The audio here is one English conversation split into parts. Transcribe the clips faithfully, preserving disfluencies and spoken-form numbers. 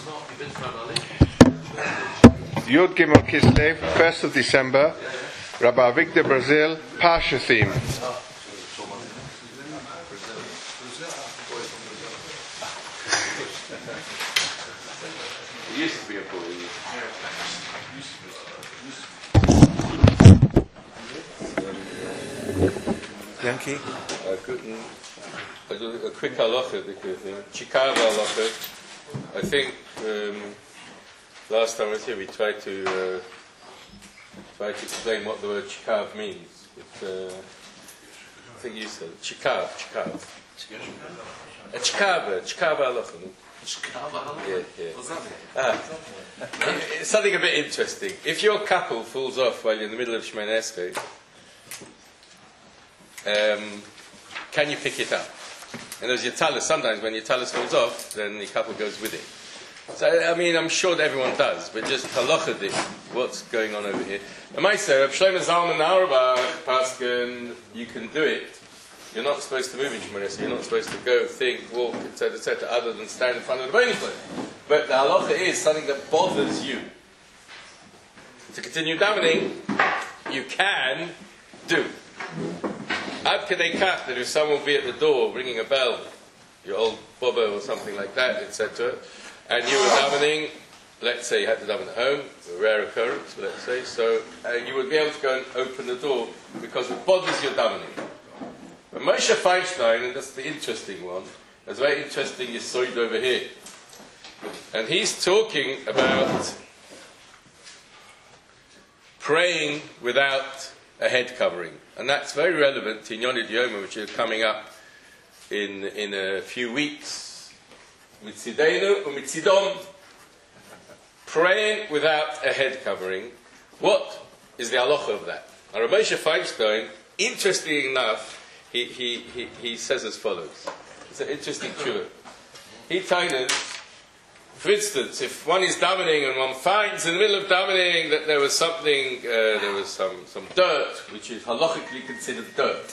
Yud Gimel Kislev, first of December, Rabbi Victor Brazil, Parsha theme. It used to be a boy. Yankee? I couldn't. I do a quick halacha because uh, Chikav halacha. I think um, last time I was here we tried to uh, try to explain what the word chikav means. But, uh, I think you said chikav, chikav. A chikav, a chikav halacha. Yeah, yeah. Ah, it's something a bit interesting. If your couple falls off while you're in the middle of Shemoneh Esrei, um, can you pick it up? And as your talus, sometimes when your talus falls off, then the couple goes with it. So, I mean, I'm sure that everyone does, but just halacha this, what's going on over here. And my say, Reb Shlomo Zalman Auerbach, Paskin, you can do it. You're not supposed to move in Shemoneh Esrei. You're not supposed to go, think, walk, et cetera, et cetera, other than stand in front of the Bnei Yisrael. But the halacha is something that bothers you. To continue davening, you can do. Ad kedei kach, that if someone will be at the door ringing a bell, your old bobber or something like that, et cetera, and you were davening, let's say you had to daven at home, a rare occurrence, let's say, so and you would be able to go and open the door because it bothers your davening. But Moshe Feinstein, and that's the interesting one, there's a very interesting yisoid over here, and he's talking about praying without a head covering. And that's very relevant to Yonid Yoma, which is coming up in in a few weeks. Mitzidenu u'mitzidom, praying without a head covering. What is the halacha of that? And Rabbi Moshe Feinstein, interestingly enough, he, he, he, he says as follows. It's an interesting truth. He tells us, for instance, if one is davening and one finds in the middle of davening that there was something, uh, there was some, some dirt, which is halachically considered dirt,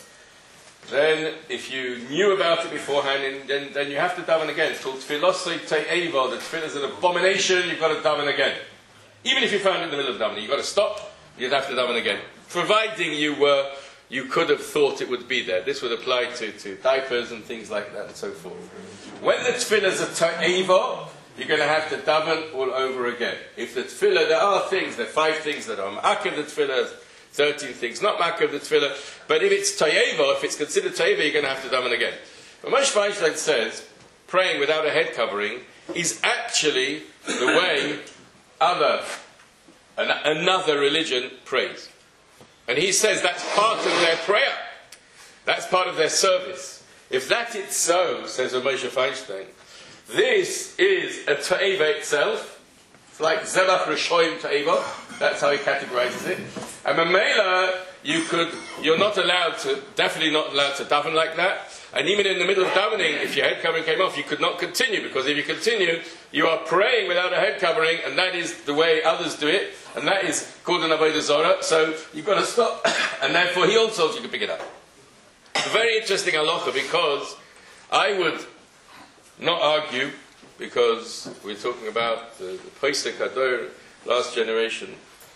then if you knew about it beforehand, then, then you have to daven again. It's called tefilosei te'eva. The tefillah is an abomination, you've got to daven again. Even if you found it in the middle of davening, you've got to stop, you'd have to daven again. Providing you were, you could have thought it would be there. This would apply to, to diapers and things like that and so forth. When the tefillah is a te'eva, you're going to have to daven all over again. If the tefillah, there are things, there are five things that are ma'akev the tefillah, thirteen things not ma'akev the tefillah, but if it's tayeva, if it's considered tayeva, you're going to have to daven again. But Moshe Feinstein says, praying without a head covering is actually the way other, an, another religion prays. And he says that's part of their prayer. That's part of their service. If that is so, says Moshe Feinstein, this is a ta'eva itself. It's like Zebach Rishoyim ta'eva. That's how he categorizes it. And Mamela, you could, you're not allowed to, definitely not allowed to daven like that. And even in the middle of davening, if your head covering came off, you could not continue. Because if you continue, you are praying without a head covering, and that is the way others do it. And that is called an avodah zarah. So you've got to stop. And therefore he also told you to pick it up. It's a very interesting halacha, because I would not argue, because we're talking about the, the Pesach Hador, last generation.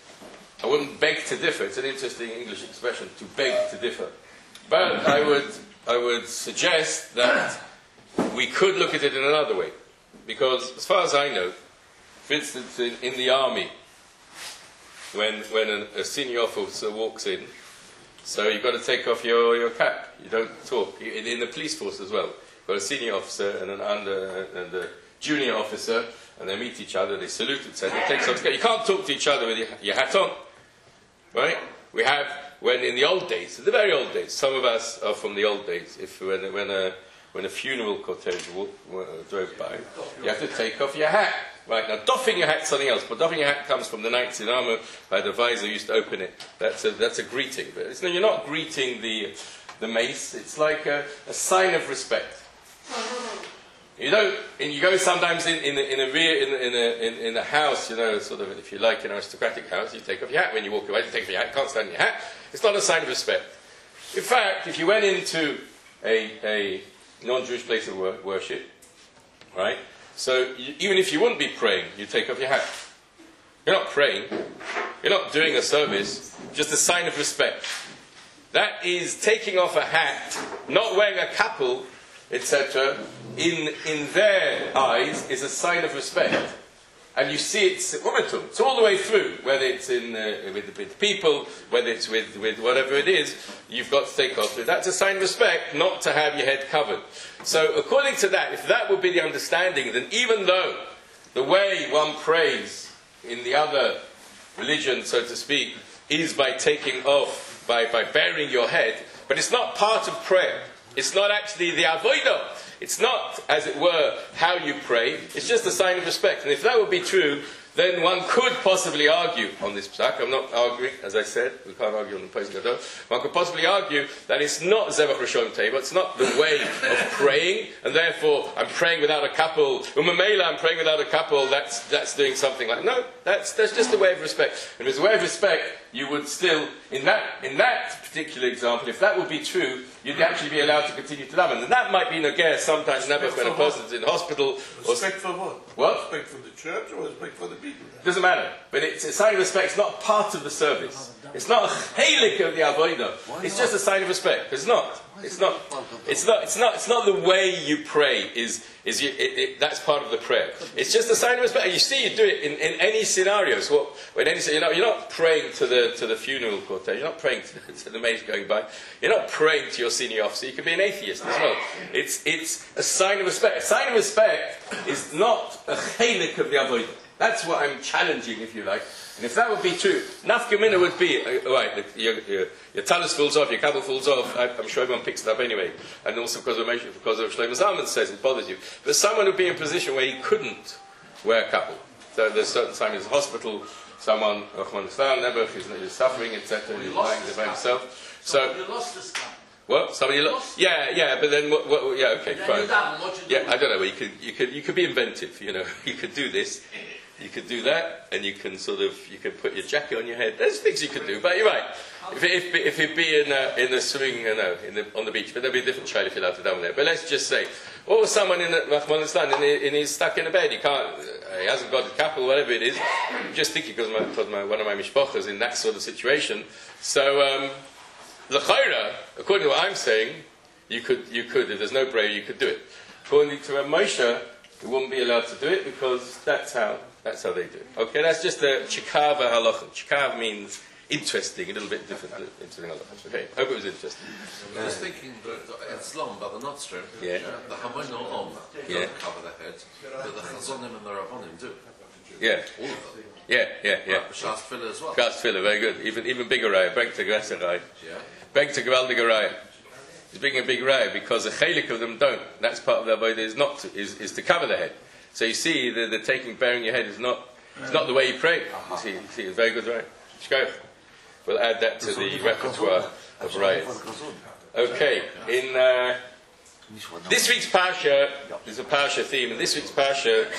I wouldn't beg to differ. It's an interesting English expression, to beg to differ. But I would, I would suggest that we could look at it in another way. Because as far as I know, for instance, in, in the army, when, when a, a senior officer walks in, so you've got to take off your, your cap. You don't talk. In, in the police force as well. Got a senior officer and an under and a junior officer, and they meet each other, they salute, et cetera. They take some together. You can't talk to each other with your, your hat on, right? We have, when in the old days, the very old days, some of us are from the old days, if when, when, a, when a funeral cortege walk, uh, drove by, you have to take off your hat. Right, now doffing your hat is something else, but doffing your hat comes from the knights in armor, by the visor used to open it. That's a, that's a greeting. But it's, no, you're not greeting the, the mace, it's like a, a sign of respect. You don't, and you go sometimes in, in, a, in a rear, in, in, a, in, in a house, you know, sort of, if you like, an aristocratic house, you take off your hat. When you walk away, you take off your hat, you can't stand in your hat. It's not a sign of respect. In fact, if you went into a, a non-Jewish place of wor- worship, right, So you, even if you wouldn't be praying, you take off your hat. You're not praying. You're not doing a service. Just a sign of respect. That is taking off a hat, not wearing a kapul, et cetera. In in their eyes, is a sign of respect. And you see it's it's all the way through, whether it's in uh, with, with people, whether it's with, with whatever it is, you've got to take off. That's a sign of respect, not to have your head covered. So according to that, if that would be the understanding, then even though the way one prays in the other religion, so to speak, is by taking off, by, by burying your head, but it's not part of prayer. It's not actually the avodah. It's not, as it were, how you pray. It's just a sign of respect. And if that would be true, then one could possibly argue on this psak. I'm not arguing, as I said. We can't argue on the Pesach Gadol. One could possibly argue that it's not Zevach Rishon Teva. It's not the way of praying, and therefore I'm praying without a couple. Umamela, I'm praying without a couple. That's that's doing something like no. That's that's just a way of respect. And if it's a way of respect, you would still in that in that particular example, if that would be true, you'd actually be allowed to continue to daven. And that might be nogeh sometimes never when a person's in hospital. Respect for what? What? Respect for the church or respect for the people? Doesn't matter. But it's a sign of respect. It's not part of the service. It's not a chelik of the avodah. It's just a sign of respect. It's not. It's not. It's not. It's not. It's not the way you pray. Is is you, it, it, that's part of the prayer. It's just a sign of respect. And you see, you do it in, in any scenario. So what, when any, you know, you're not praying to the to the funeral cortege. You're not praying to, to the maid going by. You're not praying to your senior officer. You could be an atheist as well. It's it's a sign of respect. A sign of respect is not a chelik of the avodah. That's what I'm challenging, if you like. And if that would be true, nafka mina would be, uh, right, your, your, your talus falls off, your kabel falls off, I, I'm sure everyone picks it up anyway. And also because of, because of Shlomo Zalman says it bothers you. But someone would be in a position where he couldn't wear a couple. So there's certain times in the hospital, someone, Nebuch, is, is suffering, et cetera, and he's lying there by himself. So, you lost the sky. What? Somebody lost? Yeah, yeah, but then, what, what, yeah, okay, fine. Down, yeah, I don't know, you could, you could, you could be inventive, you know, you could do this. You could do that, and you can sort of, you could put your jacket on your head. There's things you could do, but you're right. If it, if, if it'd be in a, in the swimming, you know, in the, on the beach, but there'd be a different child if you're allowed to down there. But let's just say, or someone in Afghanistan, and he, and he's stuck in a bed, he can't, uh, he hasn't got a cap or whatever it is. I'm just thinking because my, because my, one of my mishpachas in that sort of situation. So, um, l'chayra, according to what I'm saying, you could, you could, if there's no prayer, you could do it. According to Moshe, you wouldn't be allowed to do it because that's how. That's how they do it. Okay, that's just the chikav halacha. Chikav means interesting, a little bit different. Interesting halacha. Okay, hope it was interesting. I was thinking that in Islam, by the Notstrom, yeah. the Hamoin Om yeah. don't cover their head, but the Chazonim and the Rabbonim do. Yeah. All of them. Yeah, yeah, yeah. Shas Tefillah as well. Shas Tefillah, very good. Even even bigger raya. Beg to Gresser raya. Yeah. Beg to Gewaldiger raya. He's bringing a big raya because a chelik of them don't. That's part of their avodah is not to, is, is to cover their head. So you see, the, the taking, bearing your head is not, it's not the way you pray. You see, you see, it's very good, right? Shkof. We'll add that to the repertoire of rayas. Okay, in uh, this week's parsha, there's a parsha theme. In this week's parsha,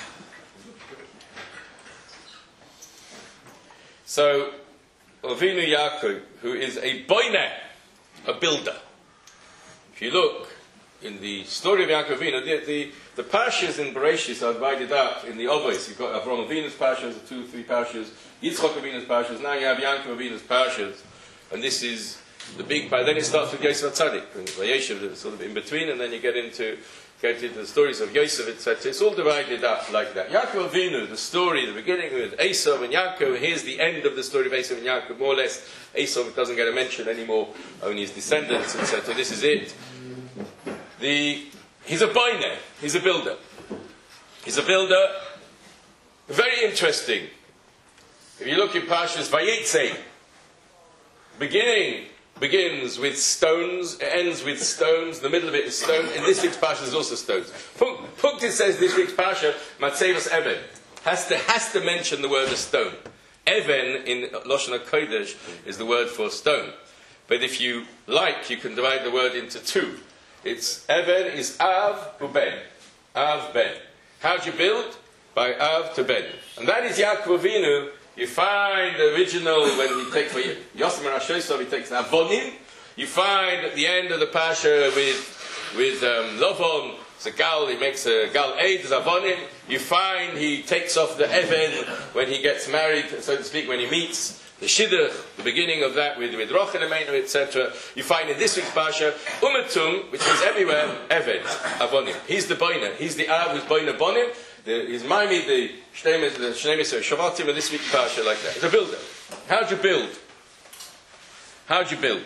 so Avinu Yaakov, who is a boiner, a builder. If you look in the story of Yaakov Avinu, the, the The parshas in Bereshis are divided up in the Avos. You've got Avraham Avinu's parshas, the two, three parshas, Yitzchak Avinu's parshas, now you have Yaakov Avinu's parshas, and this is the big part. Then it starts with Yosef HaTzadik, and Vayeshev sort of in between, and then you get into, get into the stories of Yosef, et cetera. It's all divided up like that. Yaakov Avinu, the story, the beginning with Esav and Yaakov, here's the end of the story of Esav and Yaakov, more or less. Esav doesn't get a mention anymore, only his descendants, et cetera. This is it. The He's a boiner. He's a builder. He's a builder. Very interesting. If you look in Parshas Vayetze, beginning begins with stones, it ends with stones, the middle of it is stone, and this week's Parsha is also stones. Punktit says this week's Parsha, Matzevos Even, has to, has to mention the word of stone. Even in Lashon HaKodesh is the word for stone. But if you like, you can divide the word into two. It's Even is Av Uben. Av Ben. How do you build? By Av to Ben. And that is Yaakov Avinu. You find the original when he takes for Yosem and Ashosov, he takes Avonim. You find at the end of the Pasha with with um, Lovon So Gal, he makes a Gal Eid, Zavonim. You find he takes off the Eved when he gets married, so to speak, when he meets the Shidduch, the beginning of that with, with Rochel Emeinu, et cetera. You find in this week's Parsha, Umetum, which is everywhere, Eved, Avonim. He's the Boiner. He's the Av who's Boiner Bonim. The, he's Maimi, the Shnemis, the Shnemis, or Shavatim, in this week's Parsha like that. He's a builder. How'd you build? How'd you build?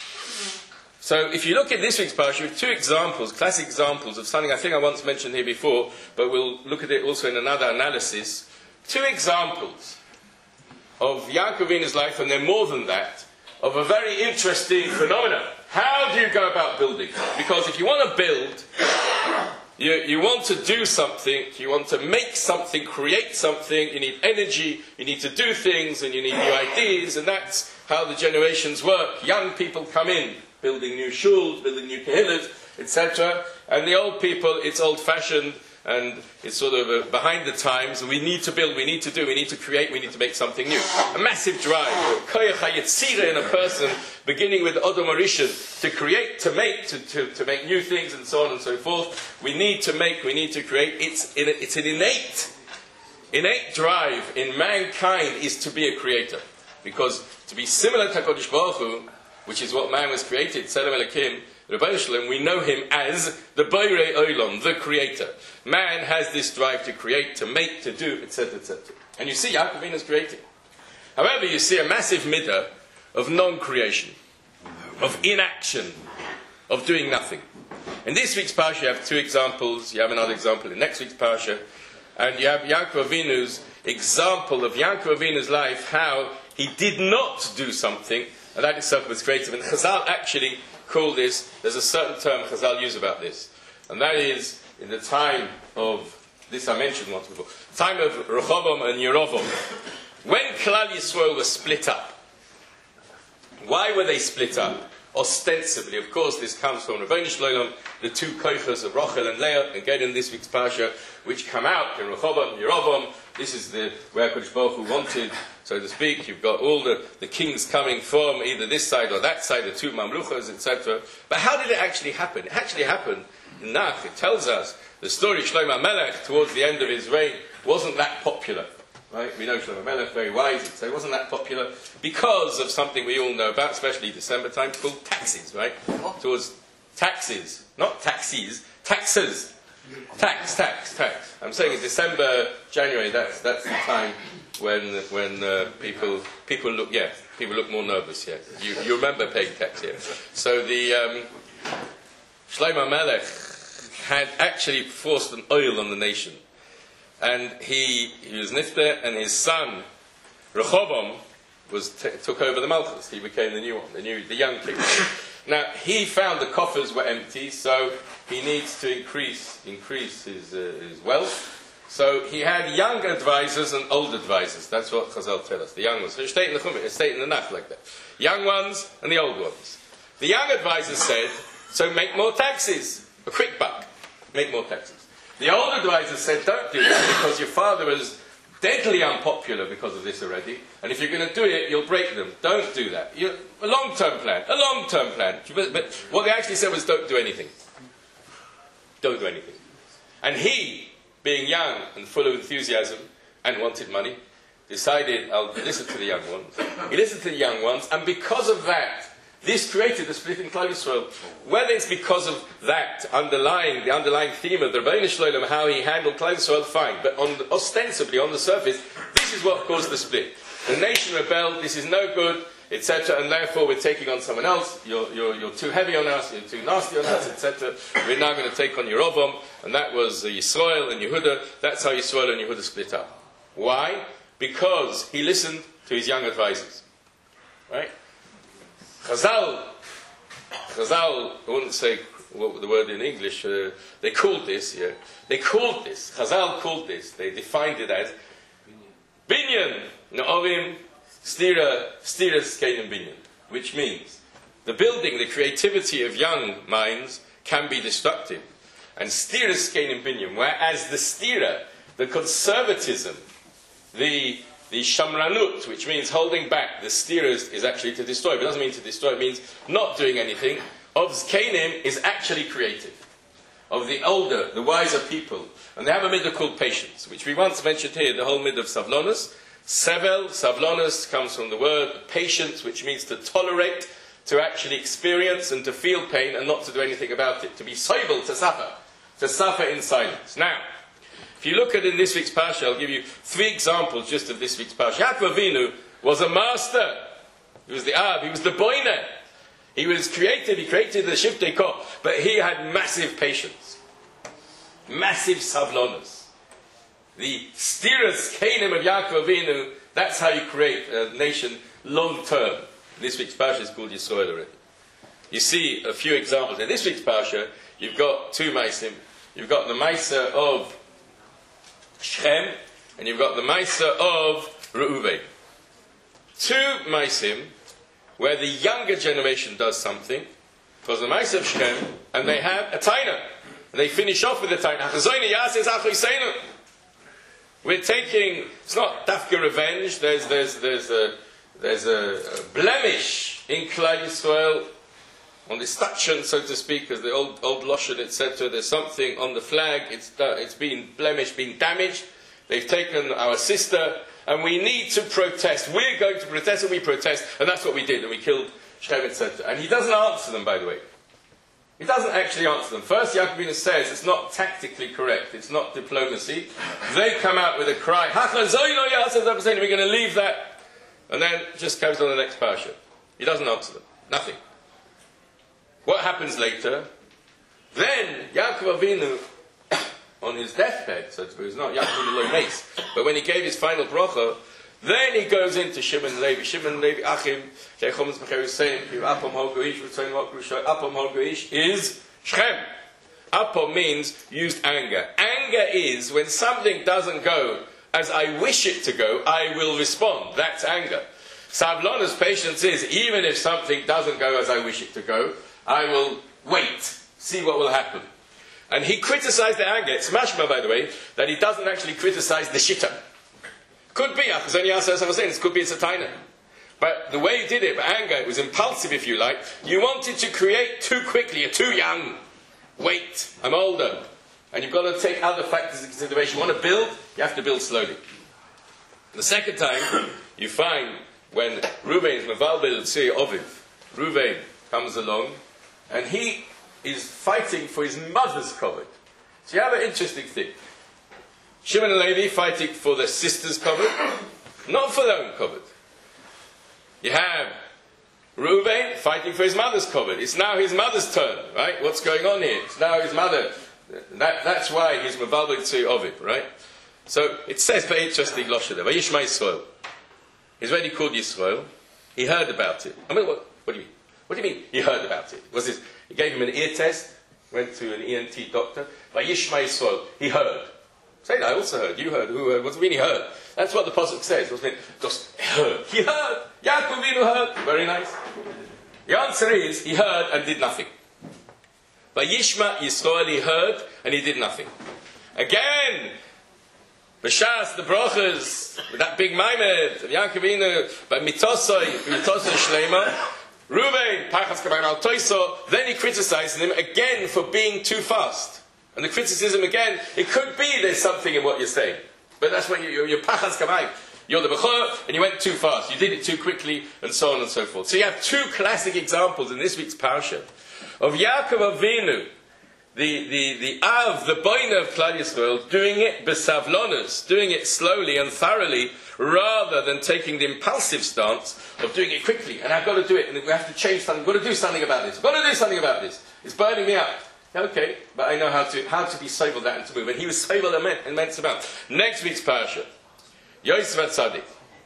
So if you look at this week's Parsha, we have two examples, classic examples of something I think I once mentioned here before, but we'll look at it also in another analysis. Two examples of Yaakov Avinu's life, and they're more than that, of a very interesting phenomenon. How do you go about building? Because if you want to build, you, you want to do something, you want to make something, create something, you need energy, you need to do things, and you need new ideas, and that's how the generations work. Young people come in, building new shuls, building new kehillas, et cetera. And the old people, it's old-fashioned, and it's sort of uh, behind the times. We need to build, we need to do, we need to create, we need to make something new. A massive drive, koyach hayetzira in a person, beginning with Odom Harishon, to create, to make, to, to, to make new things, and so on and so forth. We need to make, we need to create. It's, in, it's an innate, innate drive in mankind is to be a creator. Because to be similar to HaKadosh Baruch Hu, which is what man was created, Tzelem Elokim, Rebbeinu Shalom, we know him as the Borei Olam, the creator. Man has this drive to create, to make, to do, et cetera, et cetera. And you see Yaakov Avinu is creating. However, you see a massive midah of non-creation, of inaction, of doing nothing. In this week's Parsha, you have two examples. You have another example in next week's Parsha. And you have Yaakov Avinu's example of Yaakov Avinu's life, how he did not do something, and that itself was creative. And Chazal actually call this, there's a certain term Chazal use about this, and that is in the time of, this I mentioned once before, time of Rehoboam and Yerovam, when Klal Yisrael was split up. Why were they split up? Ostensibly, of course, this comes from Rebbeinu Shalom, the two koichos of Rochel and Leah, again in this week's Parsha, which come out in Rehoboam and Yerovam. This is the where HaKadosh Baruch Hu wanted, so to speak. You've got all the, the kings coming from either this side or that side, the two Mamluchas, et cetera. But how did it actually happen? It actually happened in Nach. It tells us the story of Shlomo Melech towards the end of his reign wasn't that popular. Right? We know Shlomo Melech, very wise, so it wasn't that popular because of something we all know about, especially December time, called taxes, right? Towards taxes, not taxis, taxes. Tax, tax, tax. I'm saying in December, January, that's that's the time when when uh, people people look, yeah, people look more nervous, yeah. You, you remember paying tax, yeah. So the um, Shlomo Melech had actually forced an oil on the nation. And he, he was Nifter, and his son, Rehoboam, was t- took over the Malchus. He became the new one, the new, the young king. Now, he found the coffers were empty, so he needs to increase increase his, uh, his wealth. So he had young advisors and old advisors. That's what Chazal tell us. The young ones. It's stated in the Chumash, it's stated in the Nach like that. Young ones and the old ones. The young advisors said, so make more taxes. A quick buck. Make more taxes. The old advisors said, don't do that because your father is deadly unpopular because of this already. And if you're going to do it, you'll break them. Don't do that. You're, a long-term plan. A long-term plan. But, but what they actually said was, don't do anything. Don't do anything. And he, being young and full of enthusiasm and wanted money, decided, I'll listen to the young ones. He listened to the young ones, and because of that, this created the split in Klal Yisrael. Whether it's because of that underlying, the underlying theme of the Rebbeinu Shalom, how he handled Klal Yisrael, fine. But on the, ostensibly, on the surface, this is what caused the split. The nation rebelled, this is no good, et cetera, and therefore we're taking on someone else. You're, you're, you're too heavy on us, you're too nasty on us, et cetera. We're now going to take on Yerovam, and that was uh, Yisrael and Yehuda. That's how Yisrael and Yehuda split up. Why? Because he listened to his young advisors. Right? Chazal, Chazal, I wouldn't say what the word in English, uh, they called this, yeah, they called this, Chazal called this, they defined it as Binyan, Na'ovim, Stira, Stira Skenim Binyan, which means the building, the creativity of young minds can be destructive. And Stira Skenim Binyan, whereas the Stira, the conservatism, the The shamranut, which means holding back, the steerers, is actually to destroy. But it doesn't mean to destroy, it means not doing anything. Of Zkenim is actually creative. of the older, the wiser people, and they have a midah called patience, which we once mentioned here, the whole midah of savlonus. Sevel, savlonus, comes from the word patience, which means to tolerate, to actually experience and to feel pain and not to do anything about it. To be soivel, to suffer. To suffer in silence. Now, if you look at in this week's parsha, I'll give you three examples just of this week's parsha. Yaakov Avinu was a master. He was the Ab, he was the boiner. He was created, he created the Shiftei Koch, but he had massive patience. Massive savlonus. The stiras kenim of Yaakov Avinu, that's how you create a nation long term. This week's parsha is called Yisrael already. You see a few examples. In this week's parsha, you've got two maisim. You've got the maisa of Shem, and you've got the maisa of Reuven. Two maisim where the younger generation does something, because the maisa of Shem, and they have a taina. And they finish off with a taina. We're taking, it's not dafka revenge, there's, there's, there's, a, there's a, a blemish in Klal Yisrael, on the statue, so to speak, as the old old Loshen, et cetera. There's something on the flag, it's, uh, it's been blemished, been damaged. They've taken our sister, and we need to protest. We're going to protest, and we protest, and that's what we did, and we killed Shem, et cetera. And he doesn't answer them, by the way. He doesn't actually answer them. First, Yaakov Avinu says it's not tactically correct, it's not diplomacy. They come out with a cry, we're going to leave that, and then just goes on the next parsha. He doesn't answer them. Nothing. What happens later? Then Yaakov Avinu, on his deathbed, so it was not Yaakov Avinu lo mace, but when he gave his final bracha, then he goes into Shimon and Levi. Shimon and Levi, Achim, Sheichom Zmecher Hussein, Apom Hogoish, Ritzoin Wakrusha, Apom Hogoish is Shem. Apom means used anger. Anger is when something doesn't go as I wish it to go, I will respond. That's anger. Savlonus, patience is, even if something doesn't go as I wish it to go, I will wait, see what will happen. And he criticized the anger. It's mashma, by the way, that he doesn't actually criticize the shita. Could be, it could be it's a taina. But the way he did it, anger, it was impulsive, if you like. You wanted to create too quickly, you're too young. Wait, I'm older. And you've got to take other factors into consideration. You want to build, you have to build slowly. The second time, you find when Reuven is Mevalbel Tzei Oviv, Reuven comes along, and he is fighting for his mother's covet. So you have an interesting thing. Shimon and Levi fighting for their sister's covet, not for their own covet. You have Reuven fighting for his mother's covet. It's now his mother's turn, right? What's going on here? It's now his mother. That, that's why he's Mevalbel Tzei Oviv, right? So it says very interesting Loshe there. Vayishma Yisrael. He's already called Yisrael. He heard about it. I mean, what, what do you mean? What do you mean he heard about it? Was this, he gave him an ear test, went to an E N T doctor. Vayishma Yisrael. He heard. Say, I also heard. You heard. Who heard? What does it mean he heard? That's what the pasuk says. What's it mean? Just heard. He heard. Yaakov Avinu heard. Very nice. The answer is, he heard and did nothing. Vayishma Yisrael, he heard and he did nothing. Again, B'shas, the brachas, with that big maimed of Yaakov Avinu, by mitosoi, mitosoi shleima, Reuven, Pachas Kaban al Toiso, then he criticized him again for being too fast. And the criticism again, it could be there's something in what you're saying. But that's what you, you're, you're Pachas Kaban. You're the Bechor, and you went too fast. You did it too quickly, and so on and so forth. So you have two classic examples in this week's parsha of Yaakov Avinu, the, the, the Av, the Boina of Klal Yisrael, doing it besavlonus, doing it slowly and thoroughly, rather than taking the impulsive stance of doing it quickly. And I've got to do it, and we have to change something. I've got to do something about this. I've got to do something about this. It's burning me up. Okay, but I know how to how to be stable that and to move. And he was stable an immense amount. Next week's parasha, Yosef HaTzadik.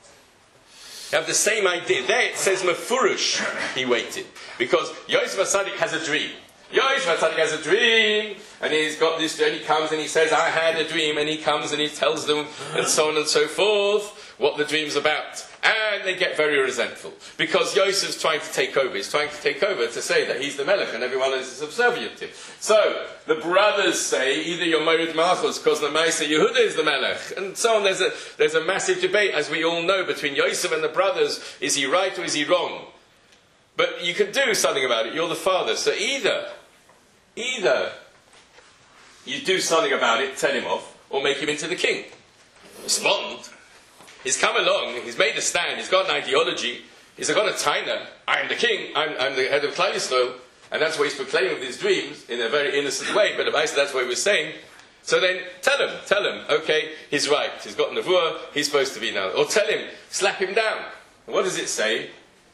You have the same idea. There it says Mefurush, he waited. Because Yosef HaTzadik has a dream. Yosef HaTzadik has a dream, and he's got this, and he comes and he says, I had a dream, and he comes and he tells them, and so on and so forth, what the dream's about. And they get very resentful. Because Yosef's trying to take over. He's trying to take over to say that he's the Melech, and everyone is subservient to him. So, the brothers say, either you're Morid Malchus, because the Maisa Yehuda is the Melech, and so on. There's a, there's a massive debate, as we all know, between Yosef and the brothers. Is he right or is he wrong? But you can do something about it. You're the father. So either, either you do something about it, tell him off, or make him into the king. Respond. He's come along, he's made a stand, he's got an ideology, he's got a taina, I'm the king, I'm, I'm the head of Klal Yisrael, and that's what he's proclaiming with his dreams, in a very innocent way, but basically that's what he was saying. So then, tell him, tell him, okay, he's right, he's got Nevuah, he's supposed to be now. Or tell him, slap him down. And what does it say?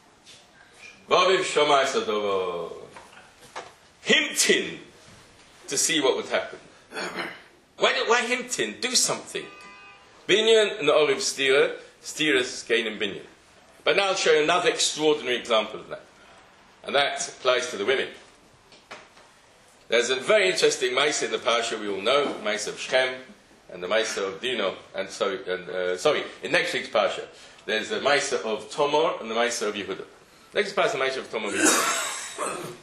Himtin, to see what would happen. Why, do, why himtin? Do something. Binyan and the Oriv Stira, Stira's gain in Binyan. But now I'll show you another extraordinary example of that. And that applies to the women. There's a very interesting Maisa in the Parsha we all know, Maisa of Shem, and the Maisa of Dino, and sorry, and, uh, sorry, in next week's Parsha, there's the Maisa of Tomor and the Maisa of Yehuda. Next Parsha, the Maisa of Tomor and Yehuda.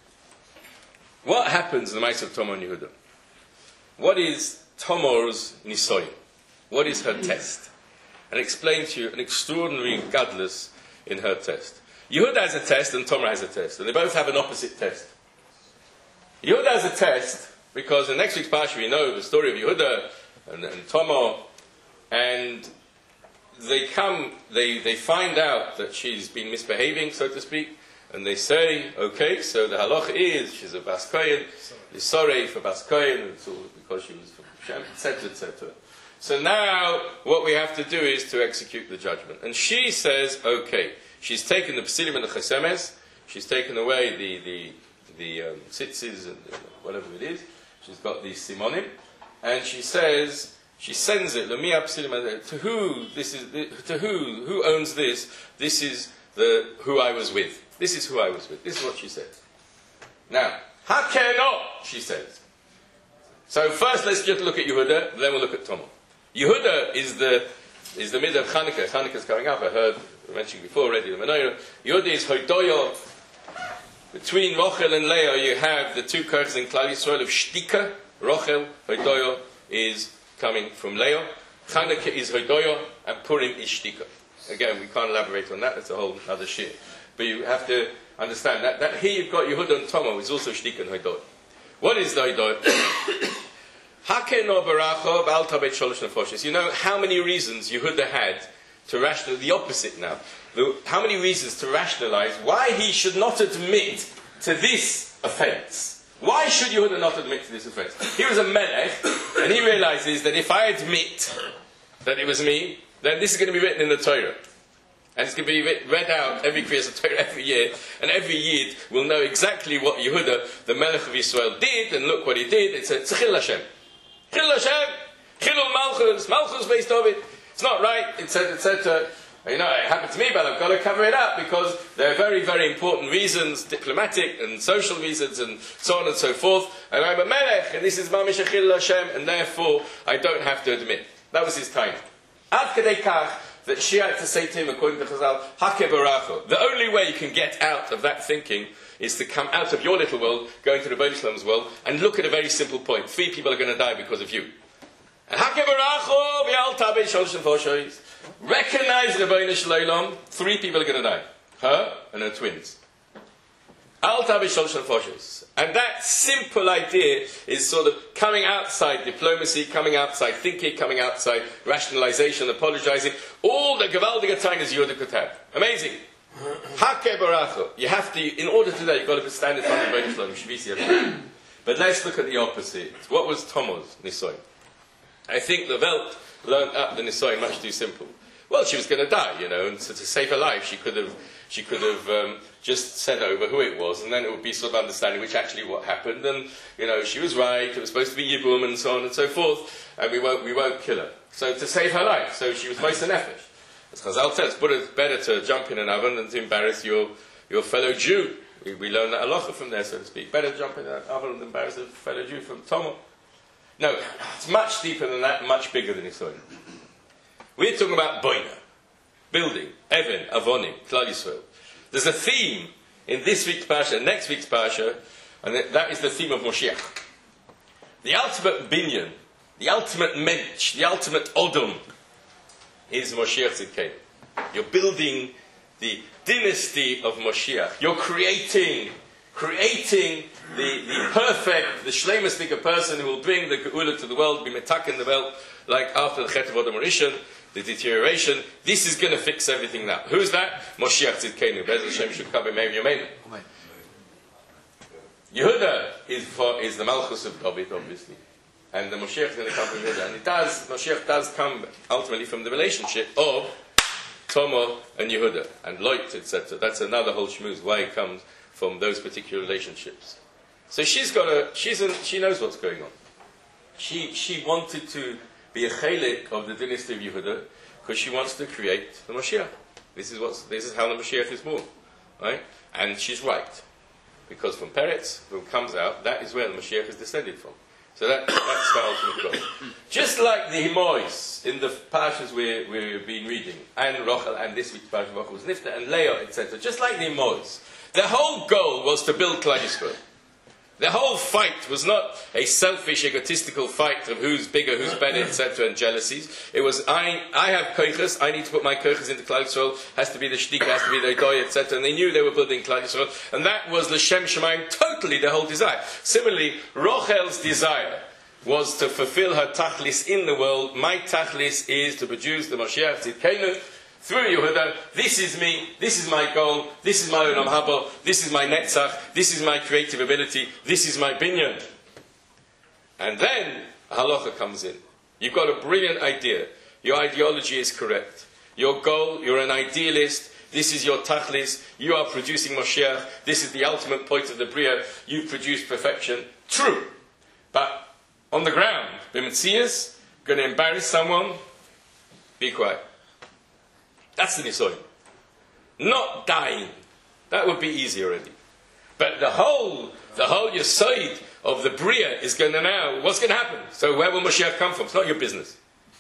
What happens in the Maisa of Tomor and Yehuda? What is Tomor's Nisoy? What is her test? And explain to you an extraordinary gadlus in her test. Yehuda has a test and Tomor has a test, and they both have an opposite test. Yehuda has a test because in next week's Parsha we know the story of Yehuda and, and Tomor, and they come, they, they find out that she's been misbehaving, so to speak, and they say, okay, so the halacha is she's a Bas Kohen, is sorry for Bas Kohen, because she was from Shem, et cetera, et cetera. So now what we have to do is to execute the judgment. And she says, okay, she's taken the Pesilim and the Chesemes, she's taken away the, the, the um, tzitzis and uh, whatever it is, she's got these simonim, and she says, she sends it, Lemia Pesilim, to who, this is, to who, who owns this, this is the, who I was with. This is who I was with. This is what she said. Now, Hakeno, she says. So first let's just look at Yehuda, then we'll look at Tomor. Yehuda is the is the middle of Chanukah. Chanukah is coming up. I heard I mentioned before already the menorah. Yehuda is Hodoyo. Between Rochel and Leah, you have the two curses in Klal Yisrael of Shtika. Rochel, Hodoyo is coming from Leah. Chanukah is Hodoyo, and Purim is Shtika. Again, we can't elaborate on that. That's a whole other shit. But you have to understand that, that here you've got Yehuda and Tomor, is also Shtika and Hodoyo. What is the Hodoyo? You know how many reasons Yehuda had to rationalize, the opposite now, the, how many reasons to rationalize why he should not admit to this offense. Why should Yehuda not admit to this offense? He was a melech, and he realizes that if I admit that it was me, then this is going to be written in the Torah. And it's going to be read out every Kriyas of Torah every year, and every Yid will know exactly what Yehuda, the melech of Yisrael, did, and look what he did. It's a Tzachil Hashem. Chil Hashem, Chilul Malchus, Malchus based of it. It's not right, et cetera, et cetera. You know, it happened to me, but I've got to cover it up because there are very, very important reasons, diplomatic and social reasons, and so on and so forth. And I'm a melech, and this is Mamish Chil Hashem, and therefore I don't have to admit. That was his time. Ad kedei kach, that she had to say to him, according to Chazal, Hake Baracho. The only way you can get out of that thinking is to come out of your little world, go into the Rebbeinu Shalom's world, and look at a very simple point. Three people are going to die because of you. And Hake Baracho, V'al Tabei Shalosh and Foshois. Recognize Rebbeinu Shalom, three people are going to die. Her and her twins. Al Tabei Shalosh and Foshois. And that simple idea is sort of coming outside diplomacy, coming outside thinking, coming outside rationalization, apologizing. All the gewaldige tainas Yehuda could have. Amazing. Hake Baracho. You have to, in order to do that, you've got to stand in front of Rebbeinu Shalom, Shvisi. But let's look at the opposite. What was Tomor's Nisoy? I think the Welt learned up the Nisoy much too simple. Well, she was going to die, you know, and so to save her life, she could have, she could have um, just said over who it was, and then it would be sort of understanding which actually what happened, and you know, she was right. It was supposed to be Yibum, and so on and so forth, and we won't, we won't kill her. So to save her life, so she was Moshe Nefesh. As Chazal says, but it's better to jump in an oven than to embarrass your your fellow Jew. We, we learn that halacha from there, so to speak. Better jump in an oven than embarrass a fellow Jew from Tomor. No, it's much deeper than that, much bigger than Yisrael. We're talking about Boina, building, Even, Avonim, Klal Yisrael. There's a theme in this week's Parsha, next week's Parsha, and that is the theme of Moshiach. The ultimate binyan, the ultimate mensch, the ultimate odom is Moshiach Tzidkenu. You're building the dynasty of Moshiach. You're creating creating the, the perfect, the shleimustika person who will bring the geula to the world, be metak in the world, like after the Chet of Adam Rishon, the deterioration. This is going to fix everything now. Who's that? Moshiach Tzidkenu. Bez Hashem should come Meir Yomeinu. Yehuda is for is the Malchus of David, obviously, and the Moshiach is going to come from Yehuda, and it does. Moshiach does come ultimately from the relationship of Tomo and Yehuda and Loit, et cetera. That's another whole shmooze why it comes from those particular relationships. So she's got a she's in, she knows what's going on. She she wanted to be a chelik of the dynasty of Yehuda because she wants to create the Moshiach. This is what this is how the Moshiach is born, right? And she's right. Because from Peretz, who comes out, that is where the Mashiach is descended from. So that, that's the ultimate goal. Just like the Himois in the parashas we, we've been reading, and Rochel, and this week's parashas Rochel was Nifta, and Leah, et cetera. Just like the Himois, their whole goal was to build Klal Yisrael. The whole fight was not a selfish, egotistical fight of who's bigger, who's better, et cetera, and jealousies. It was, I I have koiches, I need to put my koiches into Klal Yisrael, has to be the shtika, has to be the doy, et cetera. And they knew they were building Klal Yisrael, and that was l'shem shemayim, totally their whole desire. Similarly, Rochel's desire was to fulfill her tachlis in the world. My tachlis is to produce the Moshiach Tzidkenu, through Yehuda. This is me, this is my goal, this is my Olam Haba, this is my Netzach, this is my creative ability, this is my binyan. And then halacha comes in. You've got a brilliant idea. Your ideology is correct. Your goal, you're an idealist, this is your tachlis, you are producing Moshiach, this is the ultimate point of the Bria, you produce perfection. True. But on the ground, b'metzias, going to embarrass someone, be quiet. That's the nisoyim. Not dying. That would be easy already. But the whole, the whole yisoid of the bria is going to now, what's going to happen? So where will Moshiach come from? It's not your business.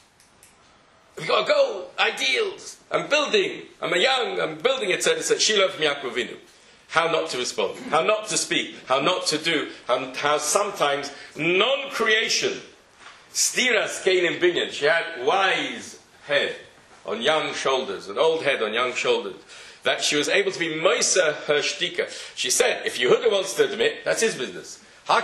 We've got a goal, ideals. I'm building. I'm a young, I'm building, et cetera. et cetera. Shiloh from Yaakov Avinu. How not to respond. How not to speak. How not to do. How, how sometimes non-creation. Stiras Keinim Binyan. She had wise head on young shoulders, an old head on young shoulders, that she was able to be Moisa her shtika. She said, if Yehuda wants to admit, that's his business.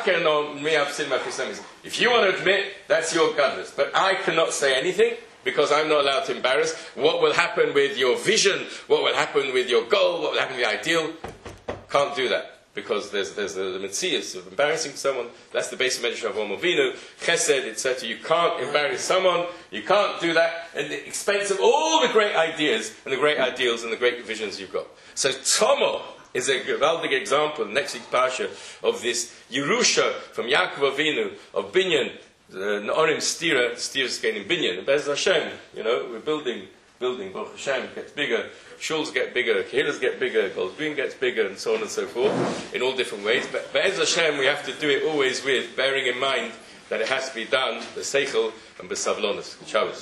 If you want to admit, that's your godless. But I cannot say anything, because I'm not allowed to embarrass. What will happen with your vision? What will happen with your goal? What will happen with the ideal? Can't do that. Because there's, there's the, the metzias of embarrassing someone. That's the basic measure of Omavinu, Chesed, et cetera. You can't embarrass someone. You can't do that at the expense of all the great ideas and the great ideals and the great visions you've got. So Tomo is a Gevaldig example, next week's Parsha, of this Yerusha from Yaakov Avinu, of Binyan, Na'orim Stira, Stira's gaining Binyan. And Bez Hashem, you know, we're building, building, Baruch Hashem gets bigger. Shuls get bigger, Kehillas get bigger, Gold Green gets bigger, and so on and so forth, in all different ways. But Be'ez Hashem, we have to do it always with, bearing in mind that it has to be done, the Seichel and B'Savlonis. Shabbos.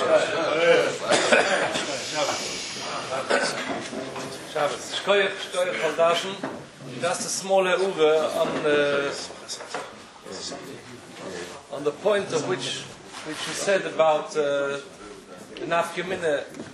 Shabbos. Shkoyach, Shkoyach Haldaschen. That's a smaller Uwe on the, on the point of which, which you said about uh, the Nafyamina